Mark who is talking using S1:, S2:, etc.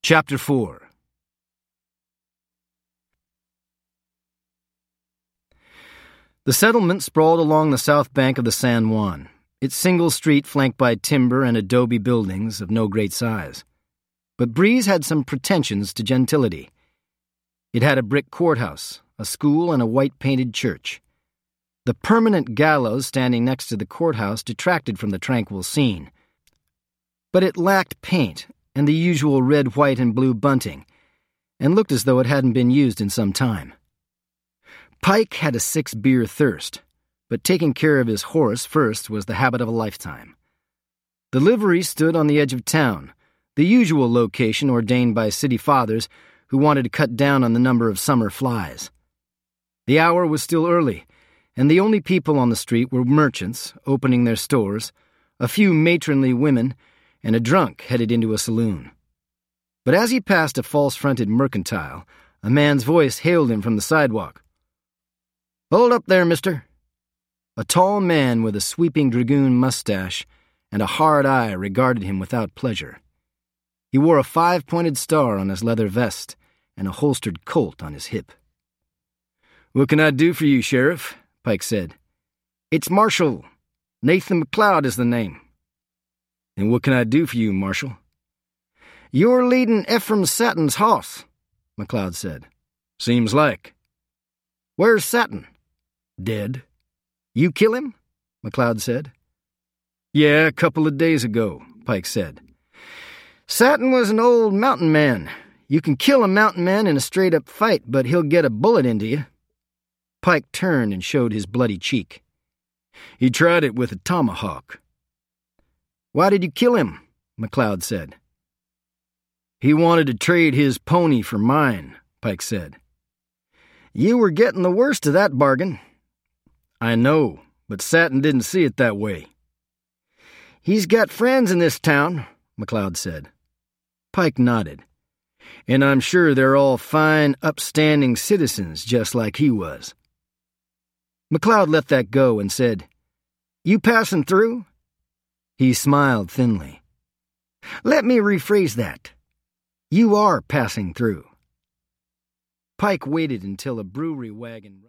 S1: Chapter 4. The settlement sprawled along the south bank of the San Juan, its single street flanked by timber and adobe buildings of no great size. But Breeze had some pretensions to gentility. It had a brick courthouse, a school, and a white-painted church. The permanent gallows standing next to the courthouse detracted from the tranquil scene. But it lacked paint and the usual red, white, and blue bunting, and looked as though it hadn't been used in some time. Pike had a 6-beer thirst, but taking care of his horse first was the habit of a lifetime. The livery stood on the edge of town, the usual location ordained by city fathers who wanted to cut down on the number of summer flies. The hour was still early, and the only people on the street were merchants opening their stores, a few matronly women, and a drunk headed into a saloon. But as he passed a false-fronted mercantile, a man's voice hailed him from the sidewalk. "Hold up there, mister." A tall man with a sweeping dragoon mustache and a hard eye regarded him without pleasure. He wore a 5-pointed star on his leather vest and a holstered Colt on his hip. "What can I do for you, Sheriff?" Pike said. "It's Marshall. Nathan McLeod is the name." "And what can I do for you, Marshal?" "You're leading Ephraim Satton's hoss," McLeod said. "Seems like." "Where's Satton?" "Dead." "You kill him?" McLeod said. "Yeah, a couple of days ago," Pike said. "Satton was an old mountain man. You can kill a mountain man in a straight-up fight, but he'll get a bullet into you." Pike turned and showed his bloody cheek. "He tried it with a tomahawk." "Why did you kill him?" McLeod said. "He wanted to trade his pony for mine," Pike said. "You were getting the worst of that bargain." "I know, but Satton didn't see it that way." "He's got friends in this town," McLeod said. Pike nodded. "And I'm sure they're all fine, upstanding citizens just like he was." McLeod let that go and said, "You passing through?" He smiled thinly. "Let me rephrase that. You are passing through." Pike waited until a brewery wagon